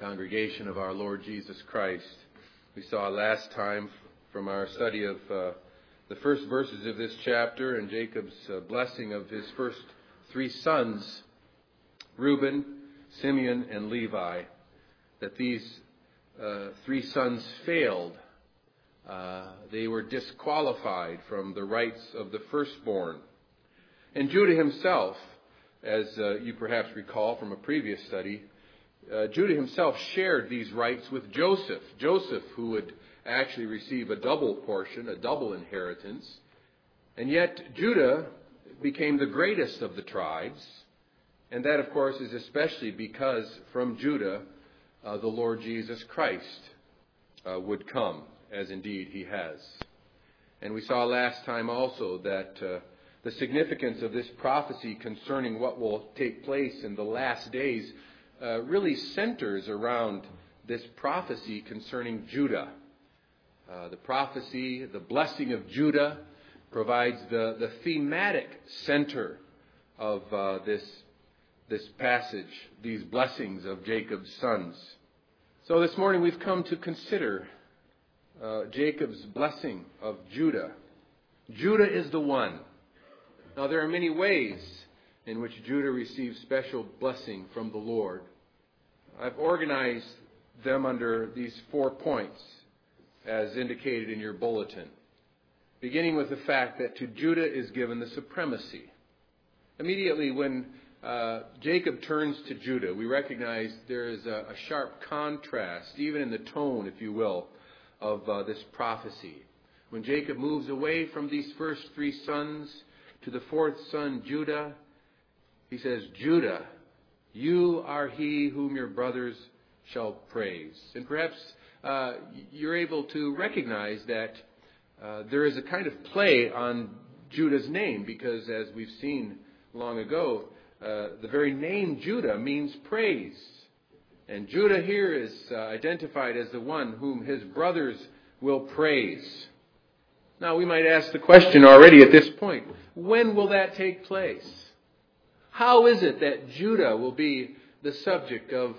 Congregation of our Lord Jesus Christ. We saw last time from our study of the first verses of this chapter and Jacob's blessing of his first three sons, Reuben, Simeon, and Levi, that these three sons failed. They were disqualified from the rights of the firstborn. And Judah himself, as you perhaps recall from a previous study, Judah himself shared these rights with Joseph. Joseph, who would actually receive a double portion, a double inheritance. And yet Judah became the greatest of the tribes. And that, of course, is especially because from Judah, the Lord Jesus Christ would come, as indeed he has. And we saw last time also that the significance of this prophecy concerning what will take place in the last days really centers around this prophecy concerning Judah. The prophecy, the blessing of Judah, provides the thematic center of this passage, these blessings of Jacob's sons. So this morning we've come to consider Jacob's blessing of Judah. Judah is the one. Now there are many ways in which Judah receives special blessing from the Lord. I've organized them under these 4 points as indicated in your bulletin, beginning with the fact that to Judah is given the supremacy. Immediately when Jacob turns to Judah, we recognize there is a sharp contrast, even in the tone, if you will, of this prophecy. When Jacob moves away from these first three sons to the fourth son, Judah, he says, Judah, you are he whom your brothers shall praise. And perhaps you're able to recognize that there is a kind of play on Judah's name, because as we've seen long ago, the very name Judah means praise. And Judah here is identified as the one whom his brothers will praise. Now we might ask the question already at this point, when will that take place? How is it that Judah will be the subject of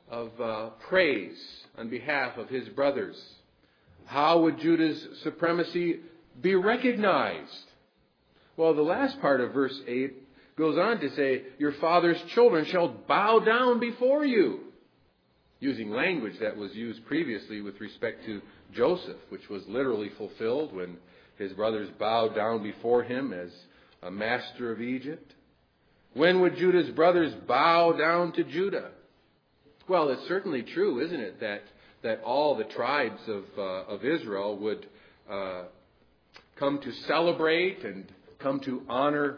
praise on behalf of his brothers? How would Judah's supremacy be recognized? Well, the last part of verse 8 goes on to say, your father's children shall bow down before you, using language that was used previously with respect to Joseph, which was literally fulfilled when his brothers bowed down before him as a master of Egypt. When would Judah's brothers bow down to Judah? Well, it's certainly true, isn't it, that all the tribes of Israel would come to celebrate and come to honor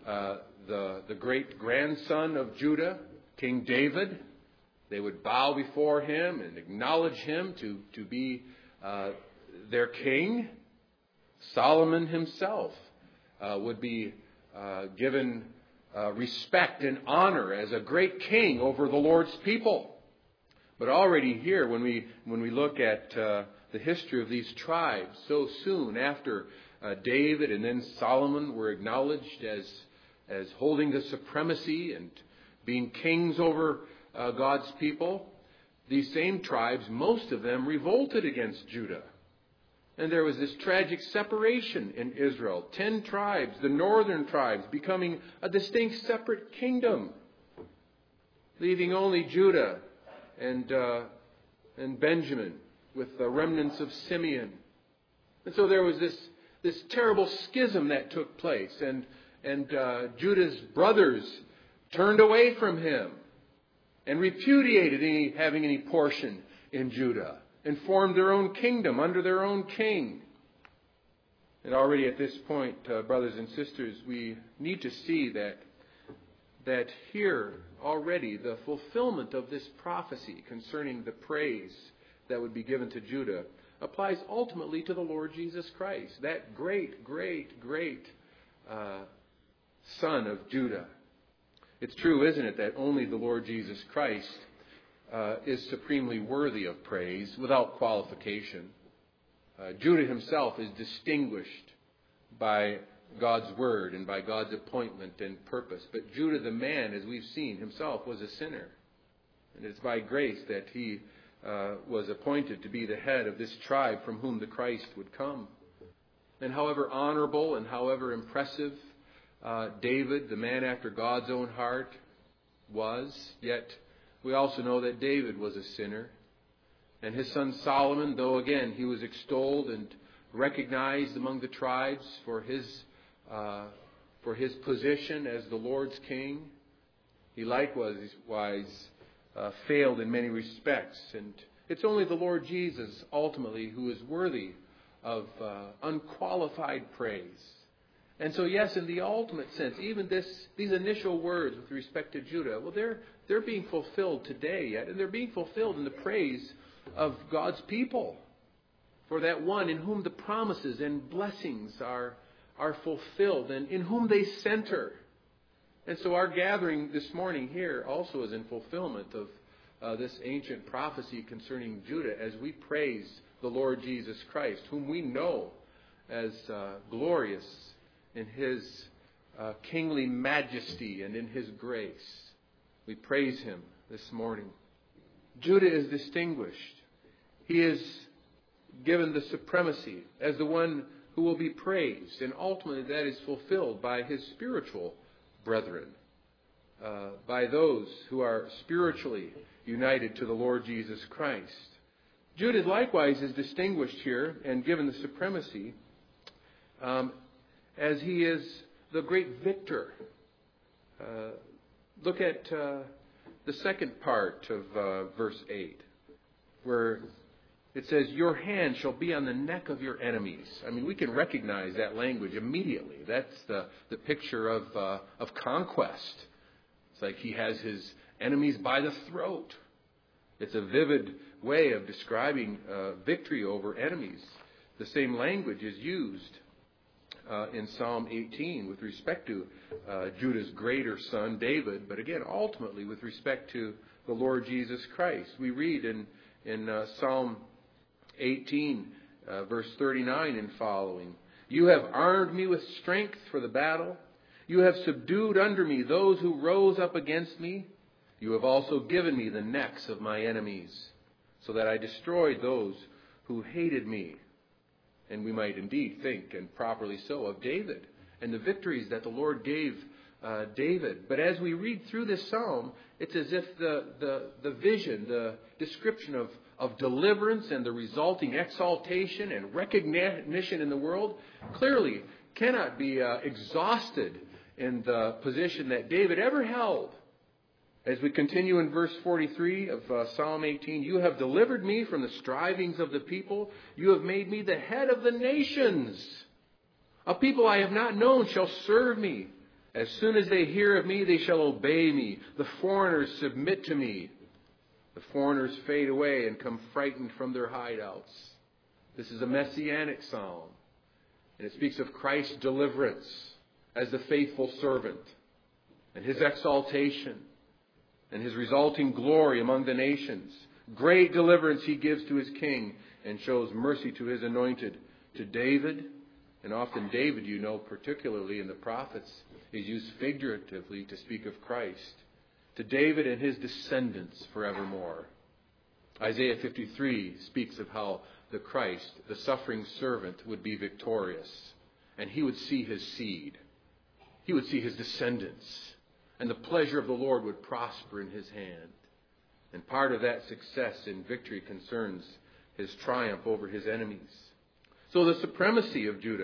the great grandson of Judah, King David. They would bow before him and acknowledge him to be their king. Solomon himself would be given respect and honor as a great king over the Lord's people. But already here, when we look at the history of these tribes, so soon after David and then Solomon were acknowledged as holding the supremacy and being kings over God's people, these same tribes, most of them revolted against Judah. And there was this tragic separation in Israel. 10 tribes, the northern tribes, becoming a distinct separate kingdom, leaving only Judah and Benjamin with the remnants of Simeon. And so there was this terrible schism that took place, and Judah's brothers turned away from him and repudiated having any portion in Judah, and formed their own kingdom under their own king. And already at this point, brothers and sisters, we need to see that here already the fulfillment of this prophecy concerning the praise that would be given to Judah applies ultimately to the Lord Jesus Christ, that great, great, great son of Judah. It's true, isn't it, that only the Lord Jesus Christ is supremely worthy of praise without qualification. Judah himself is distinguished by God's word and by God's appointment and purpose. But Judah the man, as we've seen, himself was a sinner. And it's by grace that he was appointed to be the head of this tribe from whom the Christ would come. And however honorable and however impressive David, the man after God's own heart, was, yet we also know that David was a sinner. And his son Solomon, though again he was extolled and recognized among the tribes for his position as the Lord's king, he likewise failed in many respects. And it's only the Lord Jesus ultimately who is worthy of unqualified praise. And so, yes, in the ultimate sense, even these initial words with respect to Judah, well, they're being fulfilled today yet, and they're being fulfilled in the praise of God's people, for that one in whom the promises and blessings are fulfilled and in whom they center. And so our gathering this morning here also is in fulfillment of this ancient prophecy concerning Judah as we praise the Lord Jesus Christ, whom we know as glorious in His kingly majesty and in His grace. We praise Him this morning. Judah is distinguished. He is given the supremacy as the one who will be praised, and ultimately that is fulfilled by his spiritual brethren, by those who are spiritually united to the Lord Jesus Christ. Judah likewise is distinguished here and given the supremacy as he is the great victor. Look at the second part of verse 8, where it says, "Your hand shall be on the neck of your enemies." I mean, we can recognize that language immediately. That's the picture of conquest. It's like he has his enemies by the throat. It's a vivid way of describing victory over enemies. The same language is used in Psalm 18 with respect to Judah's greater son, David, but again, ultimately with respect to the Lord Jesus Christ. We read in Psalm 18, verse 39 and following, "You have armed me with strength for the battle. You have subdued under me those who rose up against me. You have also given me the necks of my enemies, so that I destroyed those who hated me." And we might indeed think, and properly so, of David and the victories that the Lord gave David. But as we read through this psalm, it's as if the vision, the description of deliverance and the resulting exaltation and recognition in the world clearly cannot be exhausted in the position that David ever held. As we continue in verse 43 of Psalm 18, "You have delivered me from the strivings of the people. You have made me the head of the nations. A people I have not known shall serve me. As soon as they hear of me, they shall obey me. The foreigners submit to me. The foreigners fade away and come frightened from their hideouts." This is a messianic psalm, and it speaks of Christ's deliverance as the faithful servant, and His exaltation, and His resulting glory among the nations. Great deliverance He gives to His king and shows mercy to His anointed. To David, and often David, you know, particularly in the prophets, is used figuratively to speak of Christ. To David and his descendants forevermore. Isaiah 53 speaks of how the Christ, the suffering servant, would be victorious. And he would see his seed. He would see his descendants. And the pleasure of the Lord would prosper in his hand. And part of that success in victory concerns his triumph over his enemies. So the supremacy of Judah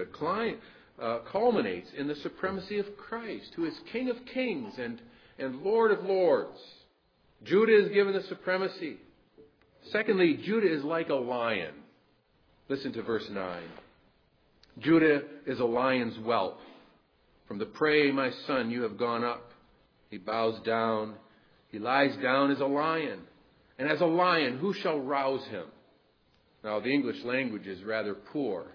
culminates in the supremacy of Christ, who is King of kings and Lord of lords. Judah is given the supremacy. Secondly, Judah is like a lion. Listen to verse 9. "Judah is a lion's whelp. From the prey, my son, you have gone up. He bows down. He lies down as a lion. And as a lion, who shall rouse him?" Now, the English language is rather poor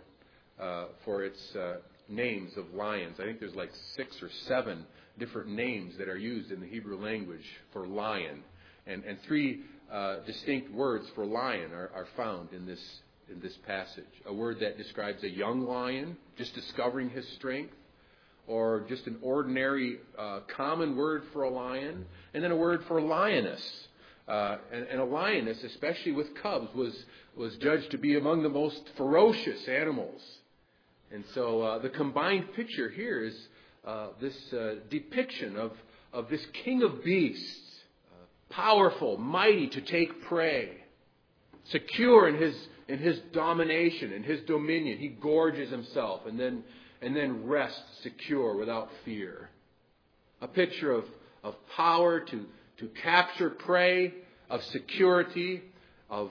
for its names of lions. I think there's like 6 or 7 different names that are used in the Hebrew language for lion. And 3 distinct words for lion are found in this passage. A word that describes a young lion, just discovering his strength, or just an ordinary common word for a lion, and then a word for lioness, And a lioness, especially with cubs, was judged to be among the most ferocious animals. And so the combined picture here is this depiction of this king of beasts, powerful, mighty to take prey, secure in his domination, in his dominion. He gorges himself and then rests secure without fear. A picture of power to capture prey, of security, of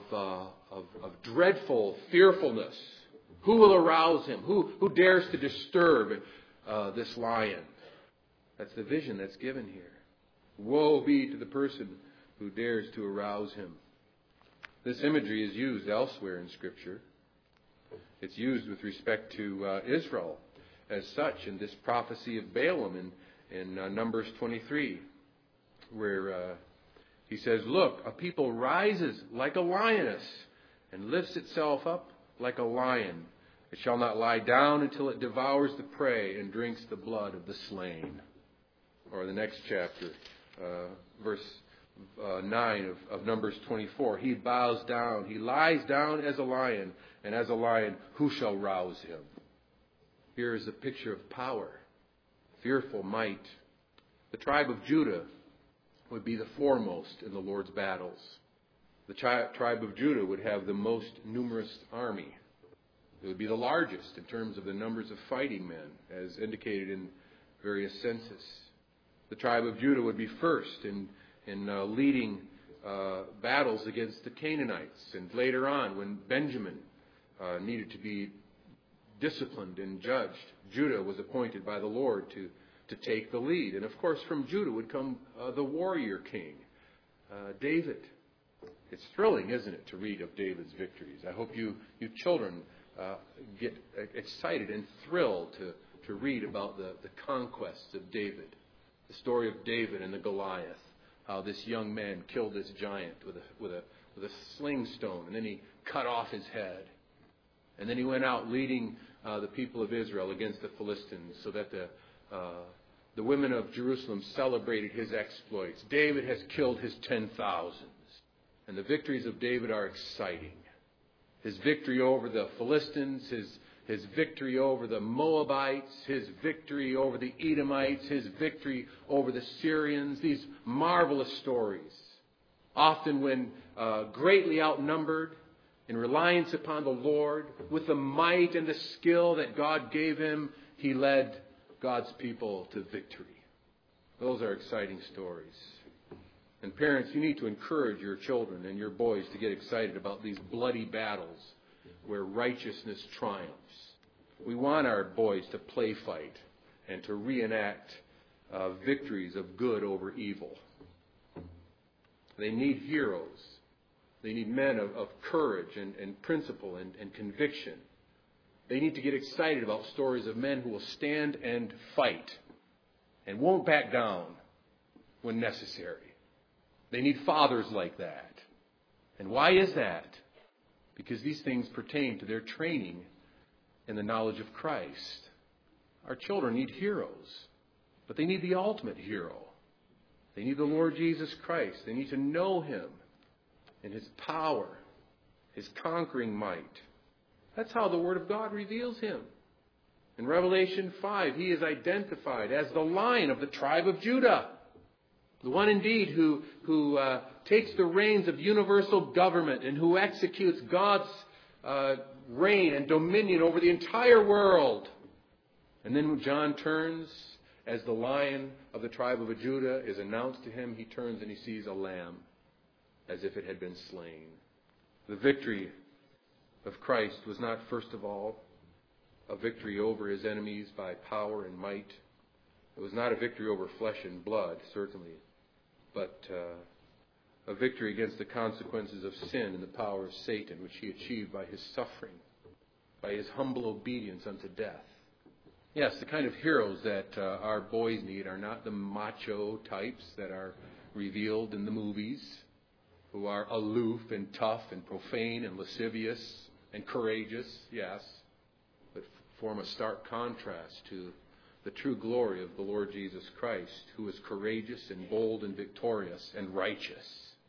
dreadful fearfulness. Who will arouse him? Who dares to disturb this lion? That's the vision that's given here. Woe be to the person who dares to arouse him. This imagery is used elsewhere in Scripture. It's used with respect to Israel as such in this prophecy of Balaam in Numbers 23, where he says, "Look, a people rises like a lioness and lifts itself up like a lion. It shall not lie down until it devours the prey and drinks the blood of the slain." Or the next chapter, verse 9 of Numbers 24. He bows down, he lies down as a lion, and as a lion, who shall rouse him? Here is a picture of power, fearful might. The tribe of Judah would be the foremost in the Lord's battles. The tribe of Judah would have the most numerous army. It would be the largest in terms of the numbers of fighting men, as indicated in various census. The tribe of Judah would be first in leading battles against the Canaanites. And later on, when Benjamin needed to be disciplined and judged, Judah was appointed by the Lord to take the lead. And of course, from Judah would come the warrior king, David. It's thrilling, isn't it, to read of David's victories? I hope you children get excited and thrilled to read about the conquests of David. The story of David and the Goliath. How this young man killed this giant with a sling stone, and then he cut off his head. And then he went out leading the people of Israel against the Philistines, so that the women of Jerusalem celebrated his exploits. David has killed his 10,000s. And the victories of David are exciting. His victory over the Philistines, his victory over the Moabites, his victory over the Edomites, his victory over the Syrians. These marvelous stories. Often when greatly outnumbered, in reliance upon the Lord, with the might and the skill that God gave him, he led God's people to victory. Those are exciting stories. And parents, you need to encourage your children and your boys to get excited about these bloody battles where righteousness triumphs. We want our boys to play fight and to reenact victories of good over evil. They need heroes. They need men of courage and principle and conviction. They need to get excited about stories of men who will stand and fight and won't back down when necessary. They need fathers like that. And why is that? Because these things pertain to their training in the knowledge of Christ. Our children need heroes, but they need the ultimate hero. They need the Lord Jesus Christ. They need to know him in his power, his conquering might. That's how the Word of God reveals him. In Revelation 5, he is identified as the Lion of the tribe of Judah. The one indeed who takes the reins of universal government and who executes God's reign and dominion over the entire world. And then when John turns, as the Lion of the tribe of Judah is announced to him, he turns and he sees a lamb as if it had been slain. The victory of Christ was not, first of all, a victory over his enemies by power and might. It was not a victory over flesh and blood, certainly, but a victory against the consequences of sin and the power of Satan, which he achieved by his suffering, by his humble obedience unto death. Yes, the kind of heroes that our boys need are not the macho types that are revealed in the movies, who are aloof and tough and profane and lascivious and courageous, yes, but form a stark contrast to the true glory of the Lord Jesus Christ, who is courageous and bold and victorious and righteous.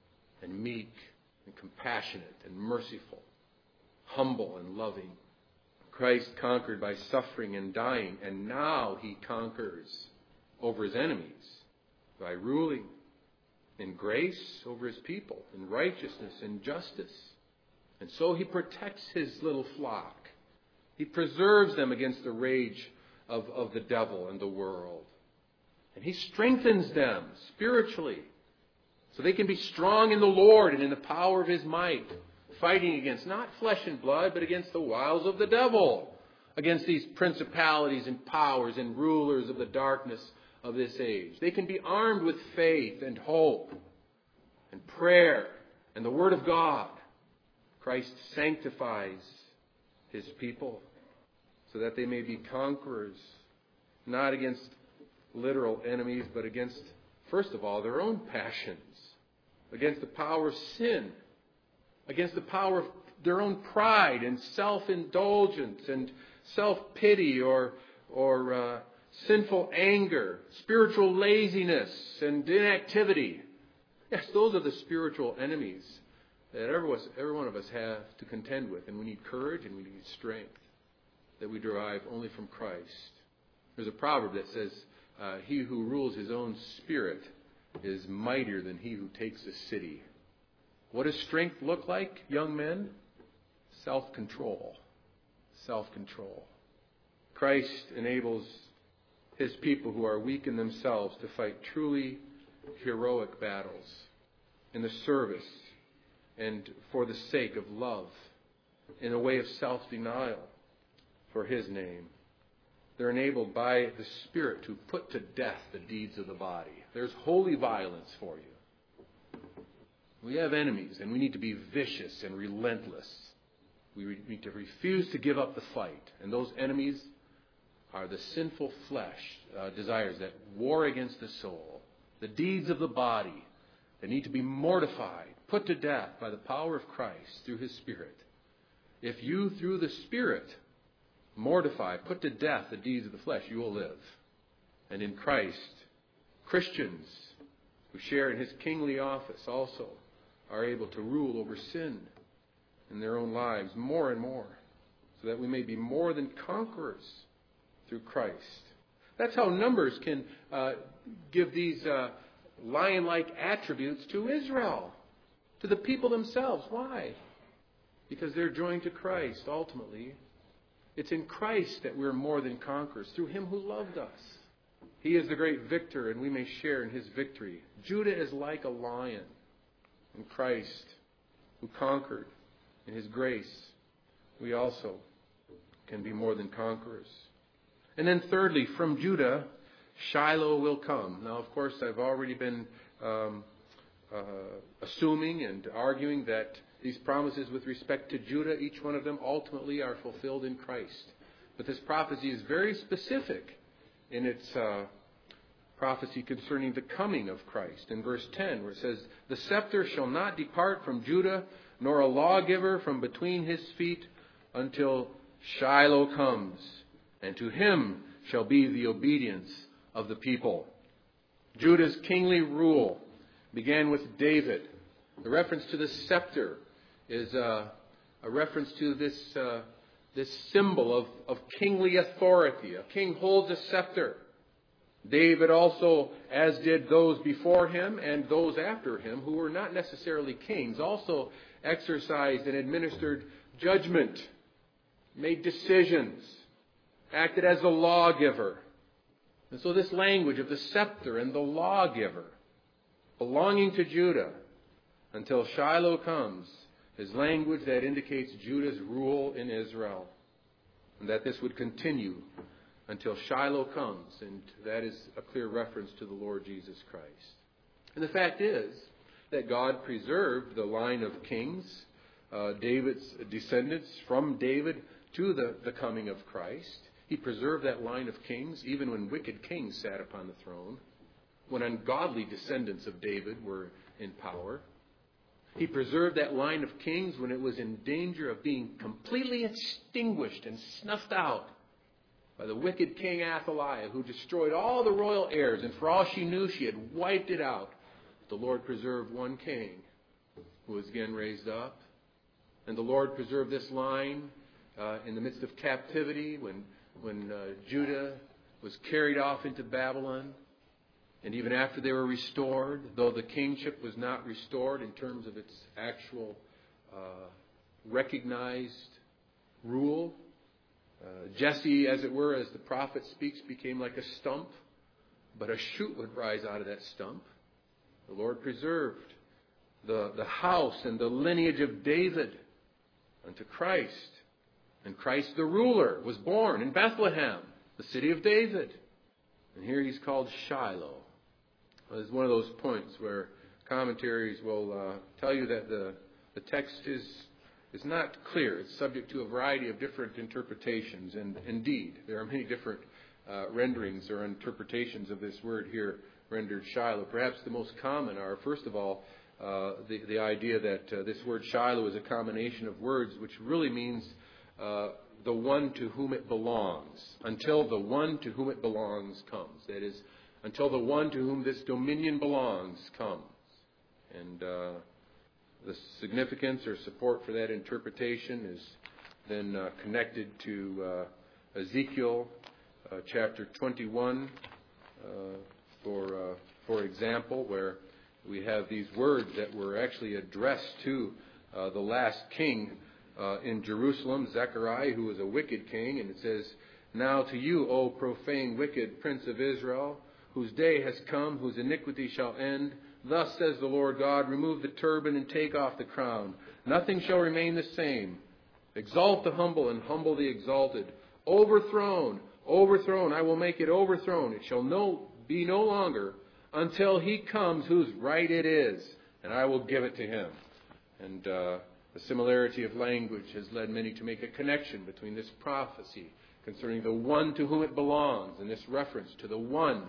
and meek and compassionate and merciful, humble and loving. Christ conquered by suffering and dying, and now he conquers over his enemies by ruling in grace over his people, in righteousness and justice. And so he protects his little flock. He preserves them against the rage of the devil and the world. And he strengthens them spiritually so they can be strong in the Lord and in the power of his might, fighting against not flesh and blood, but against the wiles of the devil, against these principalities and powers and rulers of the darkness of this age. They can be armed with faith and hope and prayer and the Word of God. Christ sanctifies his people so that they may be conquerors, not against literal enemies, but against, first of all, their own passions, against the power of sin, against the power of their own pride and self-indulgence and self-pity or sinful anger, spiritual laziness and inactivity. Yes, those are the spiritual enemies that every one of us have to contend with. And we need courage and we need strength that we derive only from Christ. There's a proverb that says, he who rules his own spirit is mightier than he who takes a city. What does strength look like, young men? Self-control. Self-control. Christ enables his people who are weak in themselves to fight truly heroic battles in the service and for the sake of love, in a way of self-denial for his name. They're enabled by the Spirit to put to death the deeds of the body. There's holy violence for you. We have enemies, and we need to be vicious and relentless. We need to refuse to give up the fight. And those enemies are the sinful flesh desires that war against the soul, the deeds of the body that need to be mortified, put to death by the power of Christ through his Spirit. If you, through the Spirit, mortify, put to death the deeds of the flesh, you will live. And in Christ, Christians who share in his kingly office also are able to rule over sin in their own lives more and more, so that we may be more than conquerors through Christ. That's how Numbers can give these lion-like attributes to Israel, to the people themselves. Why? Because they're joined to Christ ultimately. It's in Christ that we're more than conquerors, through him who loved us. He is the great victor, and we may share in his victory. Judah is like a lion, and Christ, who conquered in his grace, we also can be more than conquerors. And then thirdly, from Judah, Shiloh will come. Now, of course, I've already been assuming and arguing that these promises with respect to Judah, each one of them ultimately are fulfilled in Christ. But this prophecy is very specific in its prophecy concerning the coming of Christ. In verse 10, where it says, "The scepter shall not depart from Judah, nor a lawgiver from between his feet, until Shiloh comes, and to him shall be the obedience of the people." Judah's kingly rule began with David. The reference to the scepter is a reference to this symbol of kingly authority. A king holds a scepter. David also, as did those before him and those after him, who were not necessarily kings, also exercised and administered judgment, made decisions, acted as a lawgiver. And so this language of the scepter and the lawgiver belonging to Judah until Shiloh comes is language that indicates Judah's rule in Israel, and that this would continue until Shiloh comes, and that is a clear reference to the Lord Jesus Christ. And the fact is that God preserved the line of kings, David's descendants from David to the coming of Christ. He preserved that line of kings even when wicked kings sat upon the throne, when ungodly descendants of David were in power. He preserved that line of kings when it was in danger of being completely extinguished and snuffed out by the wicked King Athaliah, who destroyed all the royal heirs, and for all she knew, she had wiped it out. The Lord preserved one king who was again raised up. And the Lord preserved this line in the midst of captivity when Judah was carried off into Babylon. And even after they were restored, though the kingship was not restored in terms of its actual recognized rule, Jesse, as it were, as the prophet speaks, became like a stump, but a shoot would rise out of that stump. The Lord preserved the house and the lineage of David unto Christ. And Christ the ruler was born in Bethlehem, the city of David. And here he's called Shiloh. Well, this is one of those points where commentaries will tell you that the text is not clear. It's subject to a variety of different interpretations. And indeed, there are many different renderings or interpretations of this word here rendered Shiloh. Perhaps the most common are, first of all, the idea that this word Shiloh is a combination of words which really means the one to whom it belongs, until the one to whom it belongs comes. That is, until the one to whom this dominion belongs comes. And the significance or support for that interpretation is then connected to Ezekiel chapter 21, for example, where we have these words that were actually addressed to the last king in Jerusalem, Zechariah, who was a wicked king. And it says, "Now to you, O profane, wicked prince of Israel, whose day has come, whose iniquity shall end. Thus says the Lord God, remove the turban and take off the crown. Nothing shall remain the same. Exalt the humble and humble the exalted. Overthrown, overthrown, I will make it overthrown. It shall be no longer until he comes whose right it is, and I will give it to him." And the similarity of language has led many to make a connection between this prophecy concerning the one to whom it belongs and this reference to the one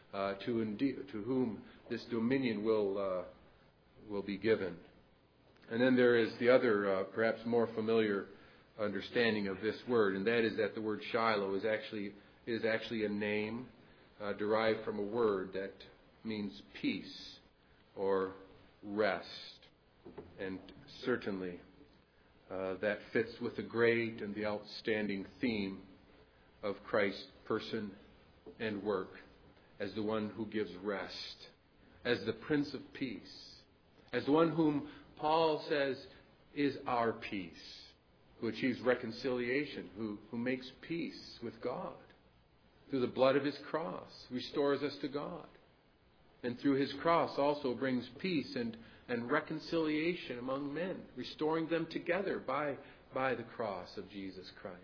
to whom this dominion will be given. And then there is the other, perhaps more familiar understanding of this word, and that is that the word Shiloh is actually a name derived from a word that means peace or rest. And certainly that fits with the great and the outstanding theme of Christ's person and work as the one who gives rest, as the Prince of Peace, as the one whom Paul says is our peace, who achieves reconciliation, who makes peace with God. Through the blood of his cross, restores us to God. And through his cross also brings peace and reconciliation among men, restoring them together by the cross of Jesus Christ.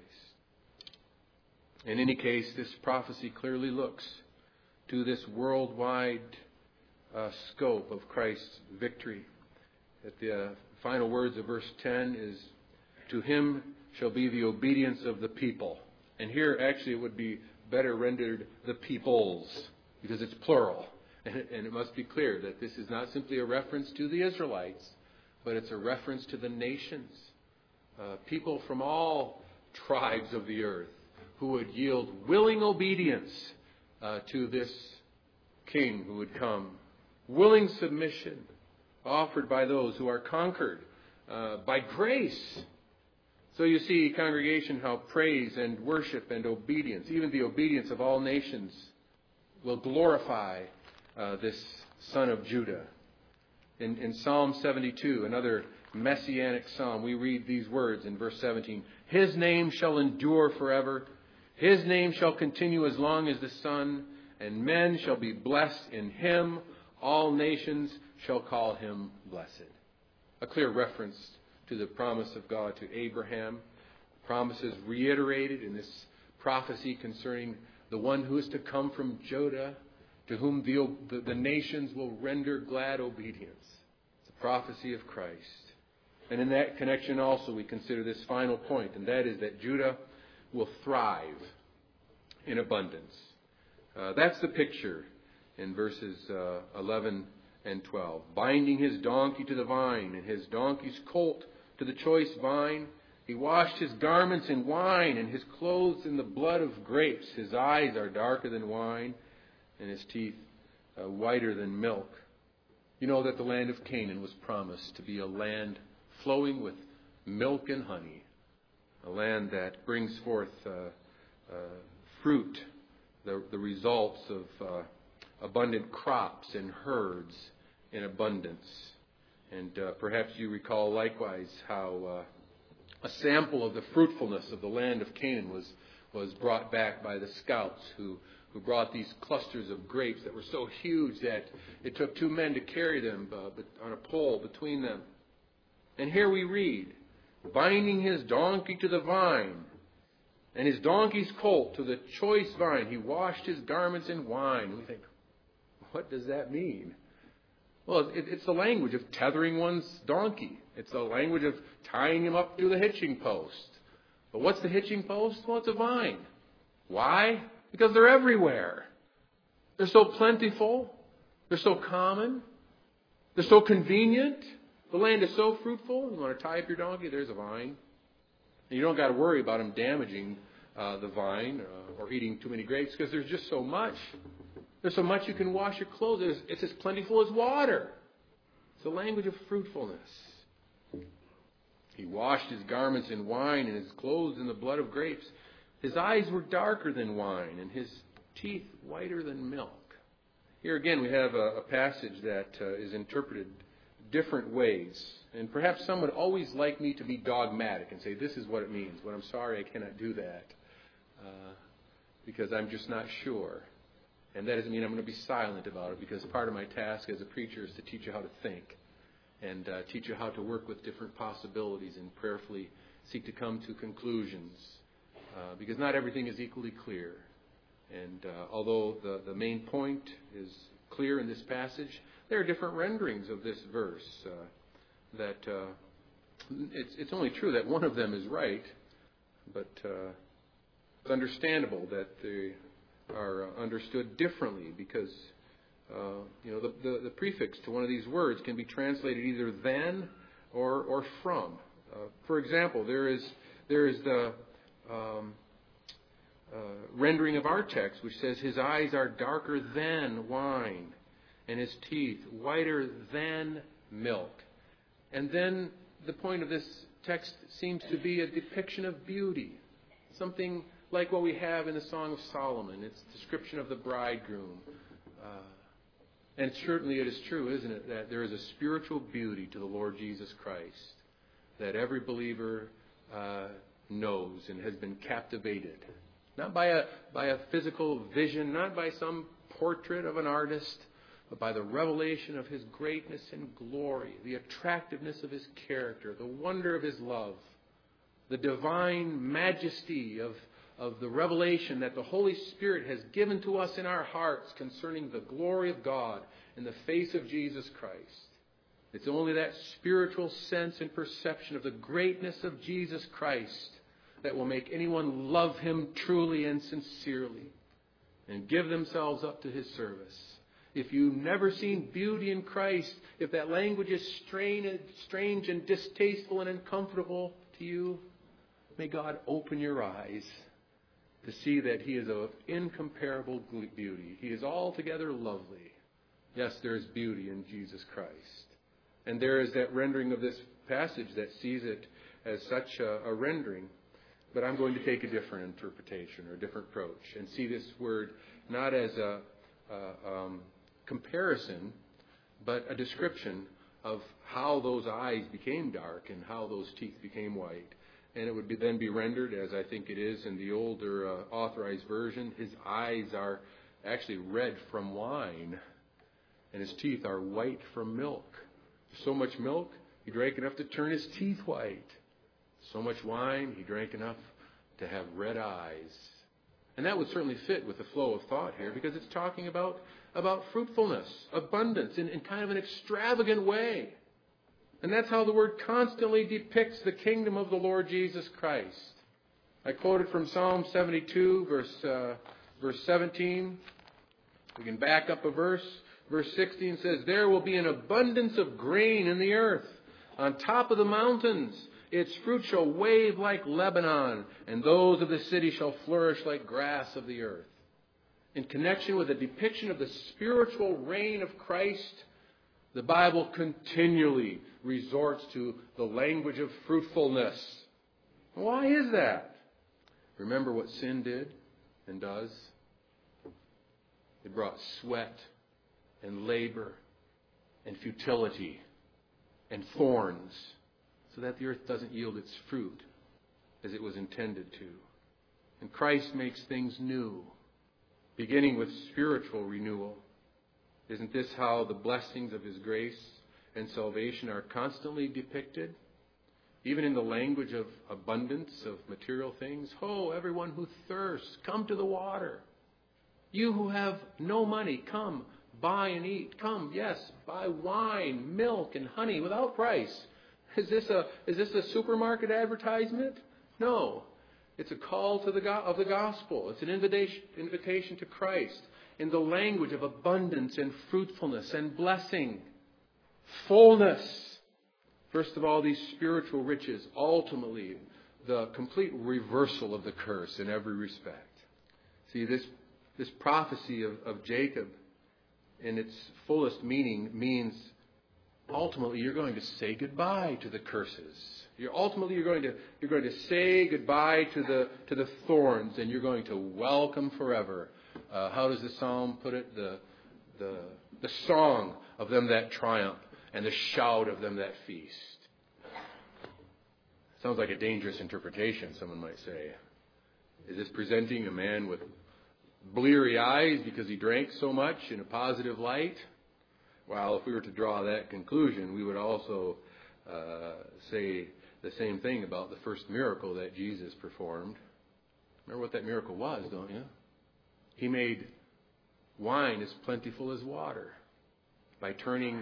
In any case, this prophecy clearly looks to this worldwide scope of Christ's victory. At the final words of verse 10 is, "To him shall be the obedience of the people." And here actually it would be better rendered the peoples, because it's plural. And it must be clear that this is not simply a reference to the Israelites, but it's a reference to the nations. People from all tribes of the earth who would yield willing obedience to this king who would come. Willing submission offered by those who are conquered by grace. So you see, congregation, how praise and worship and obedience, even the obedience of all nations, will glorify this son of Judah. In Psalm 72, another messianic psalm, we read these words in verse 17. "His name shall endure forever. His name shall continue as long as the sun, and men shall be blessed in him. All nations shall call him blessed." A clear reference to the promise of God to Abraham. Promises reiterated in this prophecy concerning the one who is to come from Judah, to whom the nations will render glad obedience. It's a prophecy of Christ. And in that connection also we consider this final point, and that is that Judah will thrive in abundance. That's the picture in verses 11 and 12. "Binding his donkey to the vine, and his donkey's colt to the choice vine. He washed his garments in wine, and his clothes in the blood of grapes. His eyes are darker than wine, and his teeth whiter than milk." You know that the land of Canaan was promised to be a land flowing with milk and honey, a land that brings forth fruit, the results of abundant crops and herds in abundance. And perhaps you recall likewise how a sample of the fruitfulness of the land of Canaan was brought back by the scouts who brought these clusters of grapes that were so huge that it took 2 men to carry them on a pole between them. And here we read, binding his donkey to the vine, and his donkey's colt to the choice vine, he washed his garments in wine. We think, what does that mean? Well, it's the language of tethering one's donkey. It's the language of tying him up to the hitching post. But what's the hitching post? Well, it's a vine. Why? Because they're everywhere. They're so plentiful. They're so common. They're so convenient. The land is so fruitful. You want to tie up your donkey? There's a vine. And you don't got to worry about him damaging the vine or eating too many grapes because there's just so much. There's so much you can wash your clothes. It's as plentiful as water. It's the language of fruitfulness. He washed his garments in wine and his clothes in the blood of grapes. His eyes were darker than wine and his teeth whiter than milk. Here again we have a passage that is interpreted different ways. And perhaps some would always like me to be dogmatic and say this is what it means. But I'm sorry I cannot do that because I'm just not sure. And that doesn't mean I'm going to be silent about it, because part of my task as a preacher is to teach you how to think and teach you how to work with different possibilities and prayerfully seek to come to conclusions, because not everything is equally clear. And although the main point is clear in this passage, there are different renderings of this verse that it's only true that one of them is right, but it's understandable that they are understood differently because the prefix to one of these words can be translated either than or from. For example, there is the rendering of our text which says his eyes are darker than wine and his teeth whiter than milk. And then the point of this text seems to be a depiction of beauty, something like what we have in the Song of Solomon. It's a description of the bridegroom. And certainly it is true, isn't it, that there is a spiritual beauty to the Lord Jesus Christ that every believer knows and has been captivated. Not by a physical vision, not by some portrait of an artist, but by the revelation of his greatness and glory, the attractiveness of his character, the wonder of his love, the divine majesty of the revelation that the Holy Spirit has given to us in our hearts concerning the glory of God in the face of Jesus Christ. It's only that spiritual sense and perception of the greatness of Jesus Christ that will make anyone love him truly and sincerely and give themselves up to his service. If you've never seen beauty in Christ, if that language is strange and distasteful and uncomfortable to you, may God open your eyes to see that he is of incomparable beauty. He is altogether lovely. Yes, there is beauty in Jesus Christ. And there is that rendering of this passage that sees it as such a rendering. But I'm going to take a different interpretation or a different approach and see this word not as a comparison, but a description of how those eyes became dark and how those teeth became white. And it would then be rendered, as I think it is in the older authorized version, his eyes are actually red from wine, and his teeth are white from milk. So much milk, he drank enough to turn his teeth white. So much wine, he drank enough to have red eyes. And that would certainly fit with the flow of thought here, because it's talking about fruitfulness, abundance, in kind of an extravagant way. And that's how the word constantly depicts the kingdom of the Lord Jesus Christ. I quoted from Psalm 72, verse 17. We can back up a verse. Verse 16 says, "There will be an abundance of grain in the earth, on top of the mountains. Its fruit shall wave like Lebanon, and those of the city shall flourish like grass of the earth." In connection with the depiction of the spiritual reign of Christ, The Bible continually resorts to the language of fruitfulness. Why is that? Remember what sin did and does? It brought sweat and labor and futility and thorns so that the earth doesn't yield its fruit as it was intended to. And Christ makes things new, beginning with spiritual renewal. Isn't this how the blessings of His grace and salvation are constantly depicted? Even in the language of abundance of material things. Ho, everyone who thirsts, come to the water. You who have no money, come, buy and eat. Come, yes, buy wine, milk, and honey without price. Is this a supermarket advertisement? No. It's a call to of the gospel. It's an invitation to Christ in the language of abundance and fruitfulness and blessing. Fullness. First of all, these spiritual riches, ultimately the complete reversal of the curse in every respect. See, this prophecy of Jacob in its fullest meaning means ultimately you're going to say goodbye to the curses. You're going to say goodbye to the thorns, and you're going to welcome forever. How does the psalm put it? The song of them that triumph and the shout of them that feast. Sounds like a dangerous interpretation, someone might say. Is this presenting a man with bleary eyes because he drank so much in a positive light? Well, if we were to draw that conclusion, we would also say the same thing about the first miracle that Jesus performed. Remember what that miracle was, don't you? He made wine as plentiful as water by turning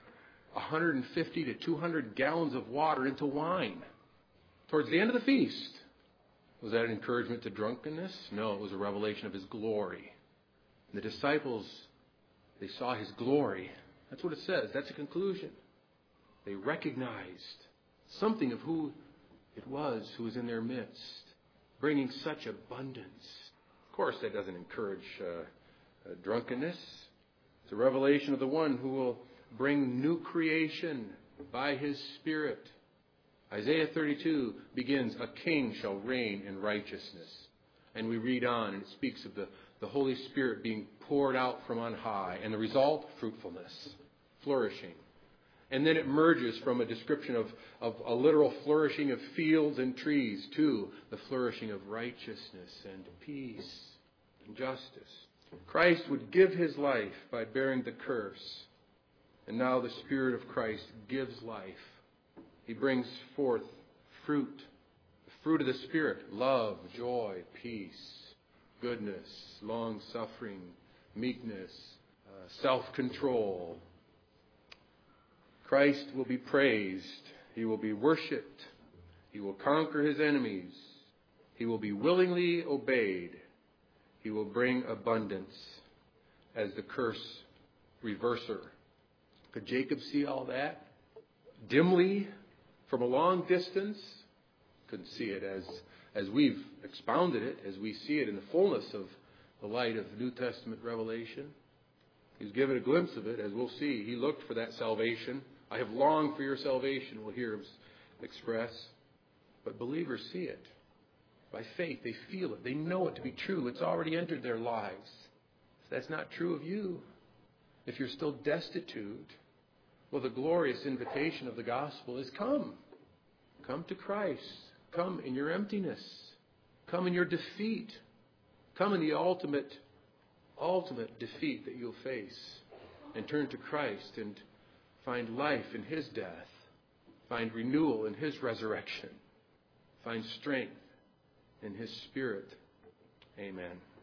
150 to 200 gallons of water into wine towards the end of the feast. Was that an encouragement to drunkenness? No, it was a revelation of His glory. And the disciples, they saw His glory. That's what it says. That's a conclusion. They recognized something of who it was who was in their midst, bringing such abundance. Of course, that doesn't encourage drunkenness. It's a revelation of the one who will bring new creation by His Spirit. Isaiah 32 begins, a king shall reign in righteousness. And we read on, and it speaks of the Holy Spirit being poured out from on high. And the result, fruitfulness, flourishing. And then it merges from a description of a literal flourishing of fields and trees to the flourishing of righteousness and peace and justice. Christ would give His life by bearing the curse. And now the Spirit of Christ gives life. He brings forth fruit. The fruit of the Spirit: love, joy, peace, goodness, long-suffering, meekness, self-control. Christ will be praised. He will be worshipped. He will conquer His enemies. He will be willingly obeyed. He will bring abundance as the curse reverser. Could Jacob see all that? Dimly, from a long distance? Couldn't see it as we've expounded it, as we see it in the fullness of the light of New Testament revelation. He's given a glimpse of it, as we'll see. He looked for that salvation. I have longed for your salvation, we'll hear him express. But believers see it. By faith, they feel it. They know it to be true. It's already entered their lives. If that's not true of you, if you're still destitute, well, the glorious invitation of the gospel is come. Come to Christ. Come in your emptiness. Come in your defeat. Come in the ultimate defeat that you'll face. And turn to Christ and find life in His death. Find renewal in His resurrection. Find strength in His Spirit. Amen.